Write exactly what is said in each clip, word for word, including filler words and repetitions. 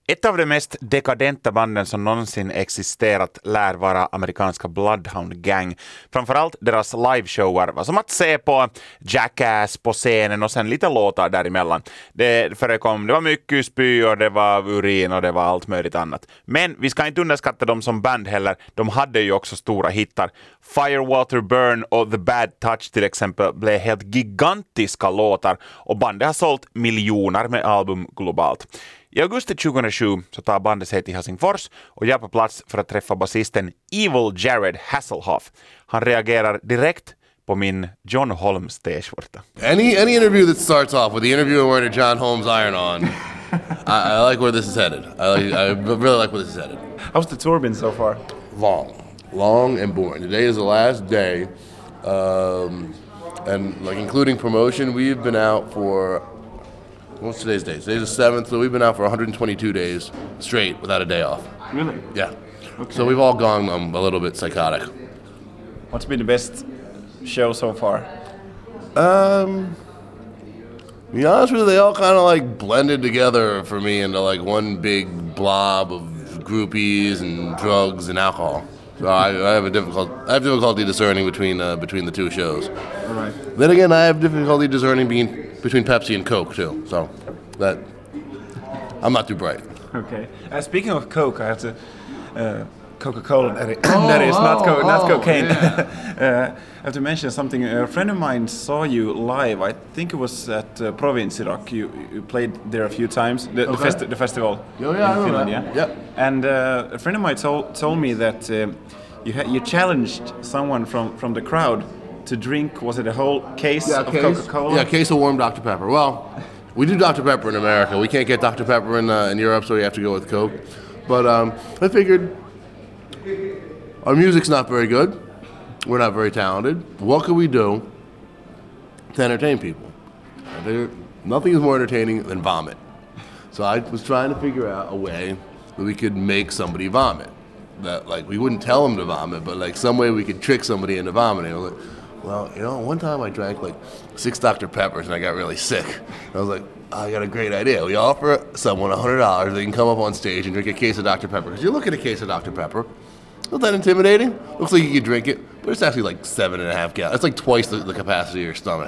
Ett av de mest dekadenta banden som någonsin existerat lär vara amerikanska Bloodhound Gang. Framförallt deras liveshower var som att se på Jackass på scenen och sen lite låtar däremellan. Det förekom, det var mycket spy och det var urin och det var allt möjligt annat. Men vi ska inte underskatta dem som band heller. De hade ju också stora hittar. Firewater Burn och The Bad Touch till exempel blev helt gigantiska låtar och bandet har sålt miljoner med album globalt. I augusti tjugohundrasju så tar bandet sig till Helsingfors och jag är på plats för att träffa basisten Evil Jared Hasselhoff. Han reagerar direkt på min John Holmes t-skjorta. Any any interview that starts off with the interviewer wearing a John Holmes iron-on, I, I like where this is headed. I, like, I really like where this is headed. How's the tour been so far? Long. Long and boring. Today is the last day. Um, and like including promotion, we've been out for... What's today's date? Today's the seventh, so we've been out for one hundred twenty-two days straight without a day off. Really? Yeah. Okay. So we've all gone um, a little bit psychotic. What's been the best show so far? Um, to be honest with you, they all kind of like blended together for me into like one big blob of groupies and drugs and alcohol. So I, I have a difficult, I have difficulty discerning between uh, between the two shows. All right. Then again, I have difficulty discerning being between Pepsi and Coke too. So that I'm not too bright. Okay. Uh, speaking of Coke, I have to uh, Coca-Cola. That is, that is not co- oh, not oh, cocaine. yeah. uh, I have to mention something. A friend of mine saw you live. I think it was at uh, Provinci Rock. You, you played there a few times. The, the, Okay. festi- the festival. Oh, yeah, I in know Finland, that. yeah. Yep. And uh, a friend of mine told told me that uh, you ha- you challenged someone from, from the crowd to drink. Was it a whole case Yeah, of case, Coca-Cola? Yeah, a case of warm Doctor Pepper. Well, we do Doctor Pepper in America. We can't get Doctor Pepper in uh, in Europe, so we have to go with Coke. But um, I figured our music's not very good. We're not very talented. What could we do to entertain people? I figured nothing is more entertaining than vomit. So I was trying to figure out a way that we could make somebody vomit. That like we wouldn't tell them to vomit, but like some way we could trick somebody into vomiting. I was like, well, you know, one time I drank like six Doctor Peppers and I got really sick. I was like, I got a great idea. We offer someone one hundred dollars. They can come up on stage and drink a case of Doctor Pepper. Because you look at a case of Doctor Pepper, not that intimidating. Looks like you could drink it, but it's actually like seven and a half gallons. It's like twice the, the capacity of your stomach.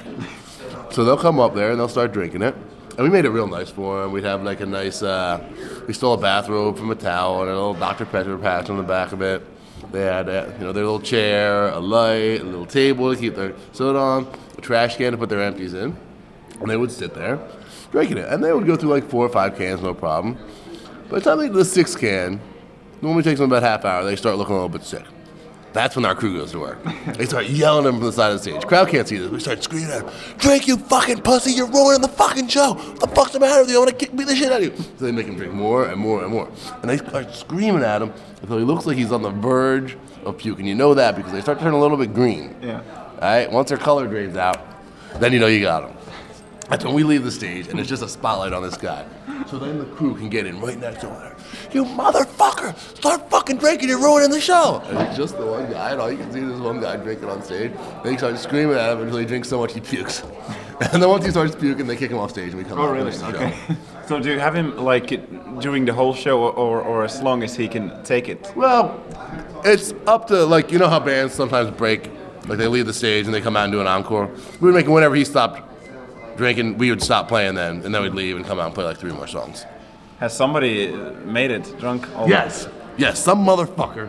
So they'll come up there and they'll start drinking it. And we made it real nice for them. We'd have like a nice, uh, we stole a bathrobe from a towel and a little Doctor Pepper patch on the back of it. They had, uh, you know, their little chair, a light, a little table to keep their soda on, a trash can to put their empties in. And they would sit there drinking it. And they would go through like four or five cans, no problem. By the time they get to the sixth can, normally takes them about half hour, they start looking a little bit sick. That's when our crew goes to work. They start yelling at them from the side of the stage. Crowd can't see this. We start screaming at them, drink, you fucking pussy, you're ruining the fucking show. What the fuck's the matter with you? I want to kick beat the shit out of you. So they make him drink more and more and more. And they start screaming at him until he looks like he's on the verge of puking. You know that because they start turning a little bit green. Yeah. All right? Once their color drains out, then you know you got them. That's when we leave the stage and it's just a spotlight on this guy. So then the crew can get in right next to him. You motherfucker! Start fucking drinking, you're ruining the show! And it's just the one guy, and all you can see is this one guy drinking on stage. Then he starts screaming at him until he drinks so much he pukes. And then once he starts puking, they kick him off stage and we come Oh, out and really? finish the Okay. show. So do you have him like during the whole show, or, or as long as he can take it? Well, it's up to, like, you know how bands sometimes break? Like they leave the stage and they come out and do an encore? We would make it whenever he stopped drinking, we would stop playing then, and then we'd leave and come out and play like three more songs. Has somebody made it drunk? All Yes. Yes, some motherfucker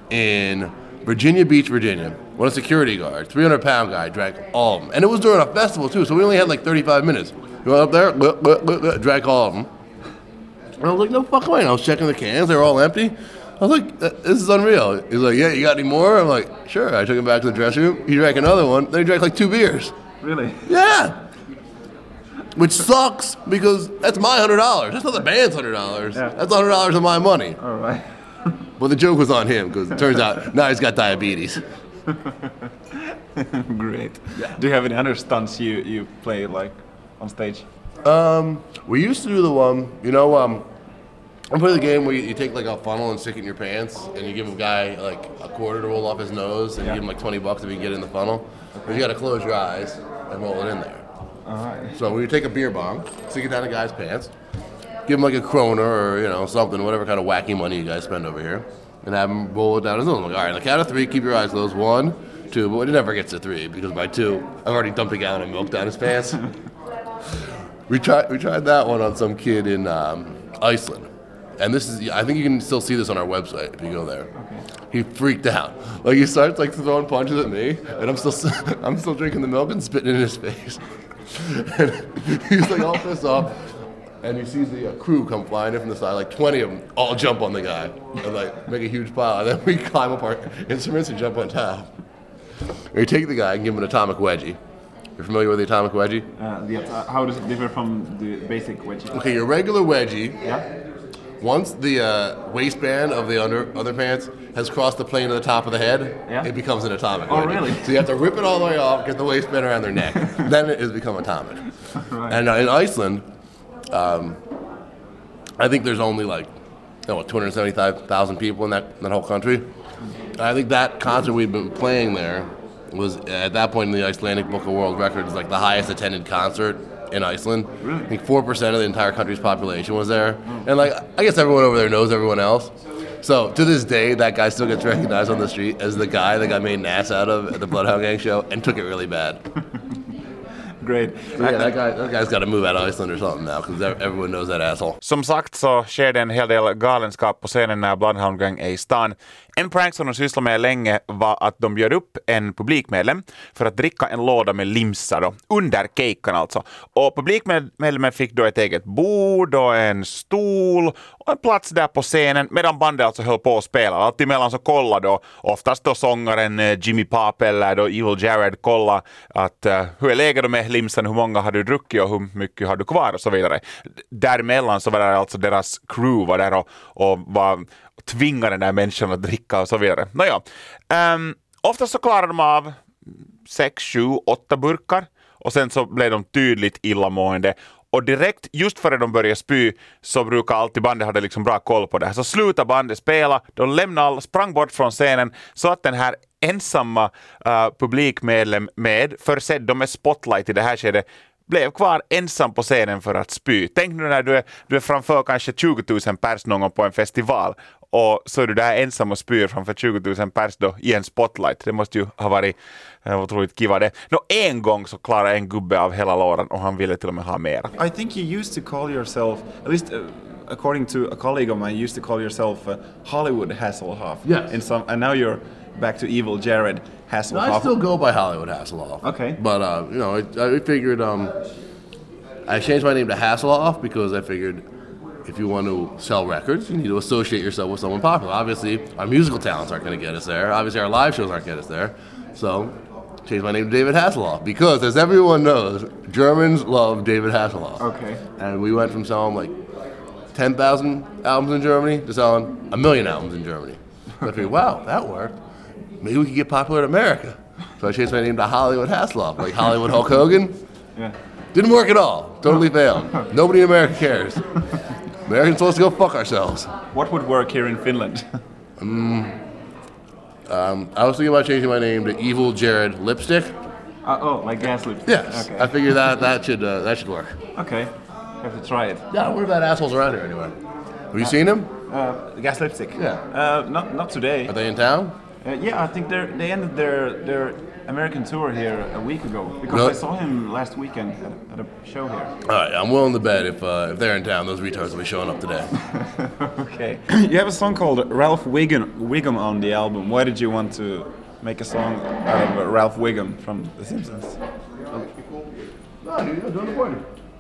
in Virginia Beach, Virginia, one security guard, three hundred pound guy, drank all of them. And it was during a festival too, so we only had like thirty-five minutes. We went up there, bleh, bleh, bleh, bleh, drank all of them. And I was like, no fucking way. And I was checking the cans, they were all empty. I was like, this is unreal. He's like, yeah, you got any more? I'm like, sure. I took him back to the dressing room. He drank another one. Then he drank like two beers. Really? Yeah. Which sucks because that's my one hundred dollars. That's not the band's one hundred dollars. Yeah. That's one hundred dollars of my money. All right. Well, the joke was on him because it turns out now he's got diabetes. Great. Yeah. Do you have any other stunts you, you play like on stage? Um, we used to do the one, you know, um, I play the game where you, you take like a funnel and stick it in your pants and you give a guy like a quarter to roll off his nose and Yeah. you give him like twenty bucks if you can get in the funnel. But you got to close your eyes and roll it in there. All right. So when you take a beer bong, stick it down a guy's pants, give him like a kroner or, you know, something, whatever kind of wacky money you guys spend over here, and have him roll it down his nose. I'm like, all right, on the count of three, keep your eyes closed. One, two, but it never gets to three because by two, I've already dumped a gallon of milk down his pants. we tried we tried that one on some kid in um, Iceland. And this is, I think you can still see this on our website if you go there. Okay. He freaked out. Like he starts like throwing punches at me, and I'm still I'm still drinking the milk and spitting in his face. And he's like all pissed off, and he sees the uh, crew come flying in from the side, like twenty of them, all jump on the guy and like make a huge pile. And then we climb up our instruments and jump on top. And we take the guy and give him an atomic wedgie. You're familiar with the atomic wedgie? Uh, the, uh, how does it differ from the basic wedgie? Okay, your regular wedgie. Yeah. Once the uh, waistband of the under underpants has crossed the plane of the top of the head, yeah. it becomes an atomic. Oh, wedgie. really? So you have to rip it all the way off, get the waistband around their neck. Then it has become atomic. Right. And uh, in Iceland, um, I think there's only like you know, two hundred seventy-five thousand people in that, that whole country. I think that concert we've been playing there was, at that point in the Icelandic Book of World Records, like the highest attended concert in Iceland. Really? I think four percent of the entire country's population was there. Oh. And like, I guess everyone over there knows everyone else. So to this day, that guy still gets recognized on the street as the guy that got made an ass out of at the Bloodhound Gang show and took it really bad. Great. So yeah, that, guy, that guy's got to move out of Iceland or something now because everyone knows that asshole. Som sagt så sker det en hel del galenskap på scenen när Bloodhound Gang är i stan. En prank som de sysslade med länge var att de bjöd upp en publikmedlem för att dricka en låda med limsa då, under kejkan alltså. Och publikmedlemmen fick då ett eget bord och en stol och en plats där på scenen medan bandet alltså höll på att spela. Allt emellan så kollade då oftast då sångaren Jimmy Pop eller då Evil Jared kolla att uh, hur är läget med limsen, hur många har du druckit och hur mycket har du kvar och så vidare. Däremellan så var det alltså deras crew var där och, och var tvinga den där människan att dricka och så vidare. Nåja, um, ofta så klarar de av sex, sju, åtta burkar och sen så blev de tydligt illamående. Och direkt, just före de börjar spy, så brukar alltid bandet ha liksom bra koll på det här. Så slutar bandet spela, de lämnade alla, sprang bort från scenen så att den här ensamma uh, publikmedlem med, försedd med spotlight i det här skedet, blev kvar ensam på scenen för att spy. Tänk nu när du är, du är framför kanske tjugo tusen pers någon gång på en festival och så är du där ensam och spyr framför tjugo tusen pers då i en spotlight. Det måste ju ha varit uh, otroligt kiva det. Nå, en gång så klarade en gubbe av hela lådan och han ville till och med ha mera. I think you used to call yourself, at least uh, according to a colleague of mine, you used to call yourself uh, Hollywood Hasselhoff. Yes. In some, and now you're back to Evil Jared Hasselhoff. No, I still go by Hollywood Hasselhoff. Okay. But, uh, you know, I, I figured um, I changed my name to Hasselhoff because I figured if you want to sell records, you need to associate yourself with someone popular. Obviously, our musical talents aren't going to get us there. Obviously, our live shows aren't going to get us there. So, changed my name to David Hasselhoff because, as everyone knows, Germans love David Hasselhoff. Okay. And we went from selling like ten thousand albums in Germany to selling a million albums in Germany. So I figured, wow, that worked. Maybe we could get popular in America. So I changed my name to Hollywood Hasselhoff, like Hollywood Hulk Hogan. Yeah. Didn't work at all. Totally failed. Nobody in America cares. Americans supposed to go fuck ourselves. What would work here in Finland? um, um, I was thinking about changing my name to Evil Jared Lipstick. Uh, oh, like gas lipstick. Yes. Okay. I figured that that should uh, that should work. Okay. Have to try it. Yeah, what about assholes around here anyway? Have you seen them? Uh, gas lipstick. Yeah. Uh, not not today. Are they in town? Uh, yeah, I think they they ended their their American tour here a week ago because No. I saw him last weekend at, at a show here. All right, I'm willing to bet if uh, if they're in town, those retards will be showing up today. Okay. You have a song called Ralph Wiggum, Wiggum on the album. Why did you want to make a song out of Ralph Wiggum from The Simpsons? No, you're doing the point.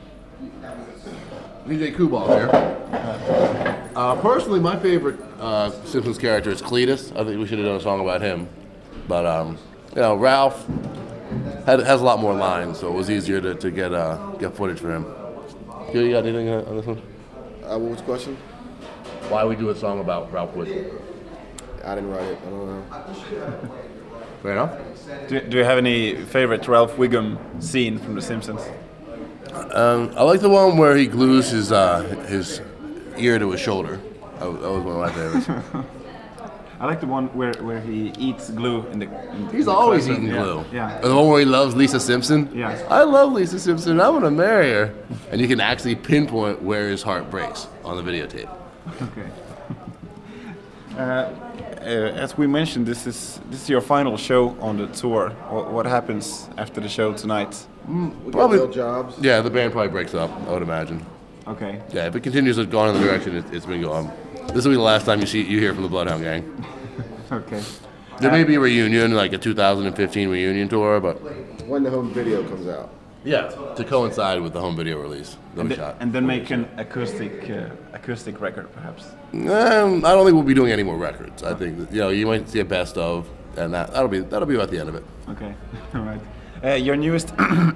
D J Kubal here. Uh, personally, my favorite uh, Simpsons character is Cletus. I think we should have done a song about him. But, um, you know, Ralph had, has a lot more lines, so it was easier to, to get uh, get footage for him. You, you got anything on this one? Uh, what was the question? Why we do a song about Ralph Wiggum? I didn't write it. I don't know. Fair enough. Do, do you have any favorite Ralph Wiggum scene from The Simpsons? Um, I like the one where he glues his uh, his ear to his shoulder. That was, that was one of my favorites. I like the one where, where he eats glue in the. In He's the always classroom. eating Yeah, glue. Yeah. Or the one where he loves Lisa Simpson. Yeah. I love Lisa Simpson. I want to marry her. And you can actually pinpoint where his heart breaks on the videotape. Okay. uh, uh, as we mentioned, this is this is your final show on the tour. What, what happens after the show tonight? We Probably- got real jobs. Yeah, the band probably breaks up, I would imagine. Okay. Yeah, if it continues to go in the direction it, it's been going, this will be the last time you see you hear from the Bloodhound Gang. Okay. There may be a reunion, like a two thousand fifteen reunion tour, but When the home video comes out. yeah, to coincide with the home video release, they'll And, be th- shot. and then make an acoustic uh, acoustic record, perhaps. Um, I don't think we'll be doing any more records. I think that, you know, you might see a best of, and that that'll be that'll be about the end of it. Okay. All right. Uh, your newest,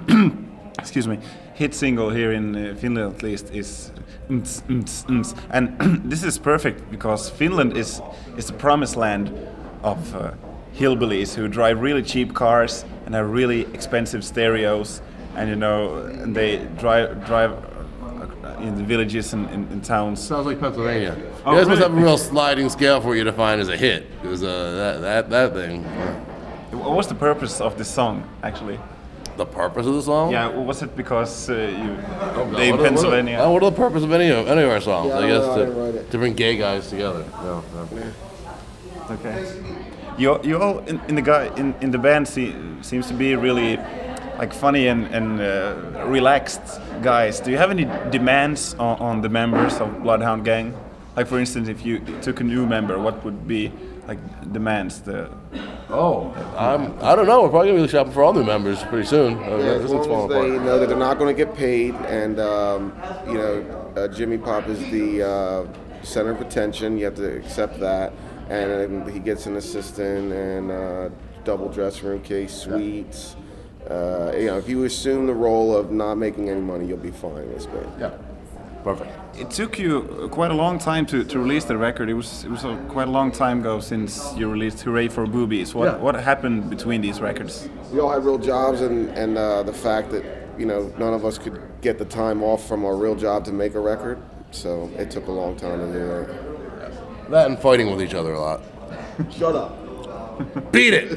excuse me, hit single here in uh, Finland at least is, "Ns, ns, ns." And this is perfect because Finland is is the promised land of uh, hillbillies who drive really cheap cars and have really expensive stereos, and you know, and they drive drive uh, in the villages and in, in towns. Sounds like Pennsylvania. Oh, you guys must really? have a real sliding scale for you to find as a hit, because uh, that that that thing. What was the purpose of this song, actually? The purpose of the song? Yeah, was it because uh, you No, they in what are- Pennsylvania? What are, what are the purpose of any of any of our songs? Yeah, I I guess don't know, I didn't write to, it. to bring gay guys together. No, no. Okay. You you all in, in the guy in, in the band see, seems to be really like funny and and uh, relaxed guys. Do you have any demands on, on the members of Bloodhound Gang? Like for instance, if you took a new member, what would be like demands? The Oh, I'm, I don't know. We're probably gonna be shopping for all new members pretty soon. Uh, Yeah, this as thing's long as falling they apart. know that they're not going to get paid, and um, you know, uh, Jimmy Pop is the uh, center of attention. You have to accept that, and then he gets an assistant and uh, double dressing room case, suites. Uh, you know, if you assume the role of not making any money, you'll be fine in this band. Yeah, perfect. it took you quite a long time to, to release the record. It was it was a, quite a long time ago since you released "Hooray for Boobies." What Yeah. what happened between these records? We all had real jobs, and and uh, the fact that you know none of us could get the time off from our real job to make a record, so it took a long time to do that. That and fighting with each other a lot. Shut up. Beat it!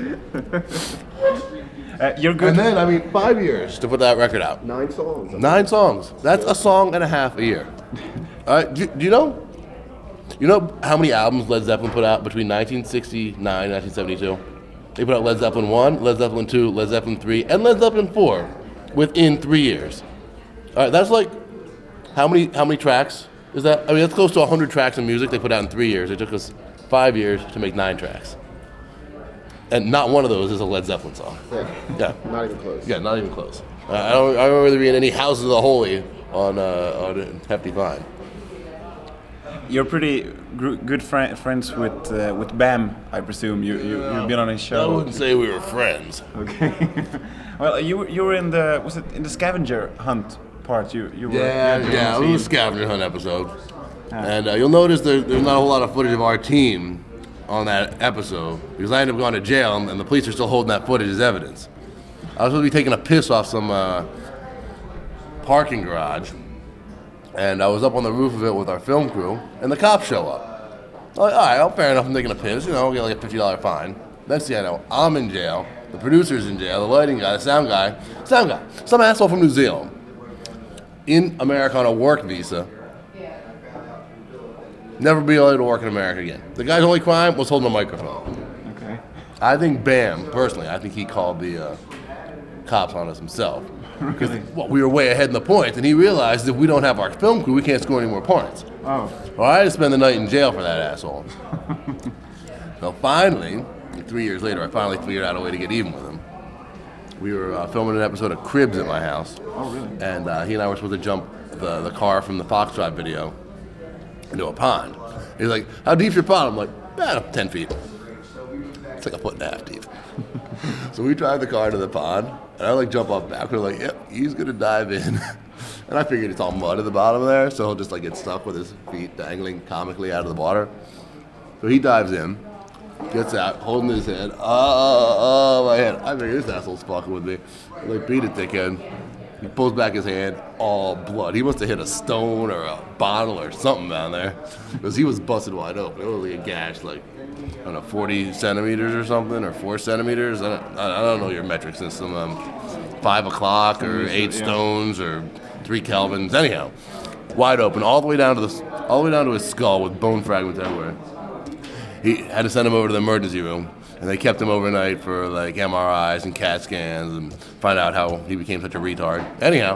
Uh, you're good. And then, I mean, five years to put that record out. Nine songs. Nine songs. That's a song and a half a year. All right, do, do you know? You know how many albums Led Zeppelin put out between nineteen sixty-nine and nineteen seventy-two? They put out Led Zeppelin one, Led Zeppelin two, Led Zeppelin three, and Led Zeppelin four within three years. All right, that's like how many how many tracks is that? I mean, that's close to one hundred tracks of music they put out in three years. It took us five years to make nine tracks. And not one of those is a Led Zeppelin song. Yeah. Yeah. Not even close. Yeah, not even close. Uh, I don't. I don't remember there being any Houses of the Holy on uh, on Hefty Fine. You're pretty gr- good fri- friends with uh, with Bam, I presume. You you you've been on his I show. wouldn't say we were friends. Okay. Well, you were- you were in the was it in the scavenger hunt part? You you were Yeah, you were yeah, on it was a scene. scavenger hunt episode, and uh, you'll notice there, there's not a whole lot of footage of our team on that episode because I ended up going to jail, and, and the police are still holding that footage as evidence. I was supposed to be taking a piss off some uh, parking garage, and I was up on the roof of it with our film crew, and the cops show up. I'm like, all right, well, fair enough, I'm taking a piss, you know, I'll get like a fifty dollar fine. Next thing I know, I'm in jail, the producer's in jail, the lighting guy, the sound guy, sound guy, some asshole from New Zealand, in America on a work visa, never be able to work in America again. The guy's only crime was holding a microphone. Okay. I think Bam, personally, I think he called the uh, cops on us himself. Because well, we were way ahead in the points, and he realized if we don't have our film crew, we can't score any more points. Oh. Well, I had to spend the night in jail for that asshole. So finally, three years later, I finally figured out a way to get even with him. We were uh, filming an episode of Cribs at my house. Oh, really? And uh, he and I were supposed to jump the, the car from the Foxtrot video into a pond. He's like, how deep's your pond? I'm like, eh, ten feet. It's like a foot and a half deep. So we drive the car into the pond, and I like jump off back. We're like, yep, he's gonna dive in. And I figured it's all mud at the bottom there, so he'll just like get stuck with his feet dangling comically out of the water. So he dives in, gets out, holding his head. Oh, oh, my head. I figured this asshole's fucking with me. I'm like, beat it, dickhead. He pulls back his hand, all blood. He must have hit a stone or a bottle or something down there, because he was busted wide open. It was like a gash, like, I don't know, forty centimeters or something, or four centimeters. I don't, I don't know your metric system. Um, five o'clock or eight stones or three kelvins. Anyhow, wide open, all the way down to the, all the way down to his skull with bone fragments everywhere. He had to send him over to the emergency room, and they kept him overnight for like M R Is and CAT scans and find out how he became such a retard. Anyhow,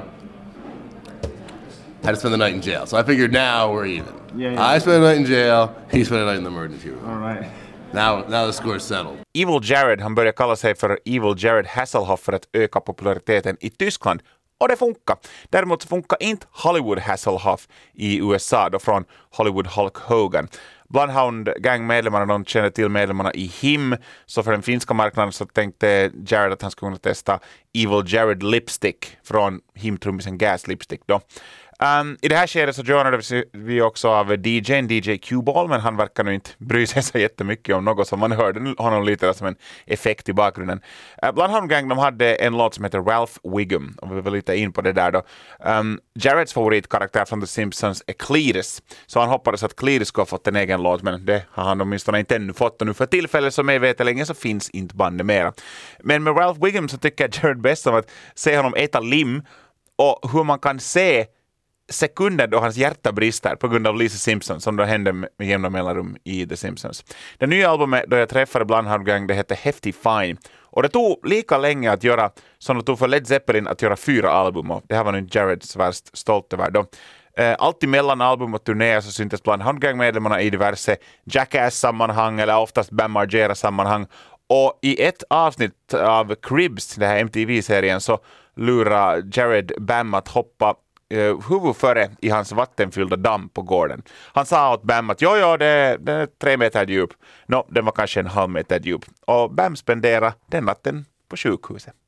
had to spend the night in jail. So I figured now we're even. Yeah, yeah. I spent a night in jail, he spent a night in the emergency room. All right. Now, now the score's settled. Evil Jared, han börjar kalla sig för Evil Jared Hasselhoff för att öka populariteten i Tyskland. Och det funkar. Däremot så funkar inte Hollywood Hasselhoff i U S A då från Hollywood Hulk Hogan. Bloodhound Gang-medlemmarna, de känner till medlemmarna i H I M, så för den finska marknaden så tänkte Jared att han skulle kunna testa Evil Jared Lipstick från H I M-trummisen Gas Lipstick då. Um, I det här skedet så joinade vi också av D J:n, D J Q-Ball, men han verkar nu inte bry sig så jättemycket om något, som man hörde honom lite som en effekt i bakgrunden. Uh, Bloodhound Gang, de hade en låt som heter Ralph Wiggum, och vi var lite in på det där då. Um, Jareds favoritkaraktär från The Simpsons är Cletus, så han hoppades att Cletus skulle ha fått en egen låt, men det har han åtminstone inte ännu fått, och nu för tillfället som jag vet länge så finns inte bandet mera. Men med Ralph Wiggum så tycker jag Jared bäst om att se honom äta lim, och hur man kan se sekunder då hans hjärta brister på grund av Lisa Simpson, som då hände med jämna mellanrum i The Simpsons. Det nya albumet då jag träffade Bloodhound Gang, det hette Hefty Fine, och det tog lika länge att göra som det tog för Led Zeppelin att göra fyra album, och det här var nu Jareds värst stolt över då. Eh, alltid mellan album och turnéer så syntes Bloodhound Gang-medlemmarna i diverse Jackass-sammanhang eller oftast Bam Margera-sammanhang, och i ett avsnitt av Cribs, den här M T V-serien, så lurar Jared Bam att hoppa Uh, huvud före i hans vattenfyllda damm på gården. Han sa åt Bam att jo, jo, det, det är tre meter djup. Nå, no, den var kanske en halv meter djup. Och Bam spenderade den natten på sjukhuset.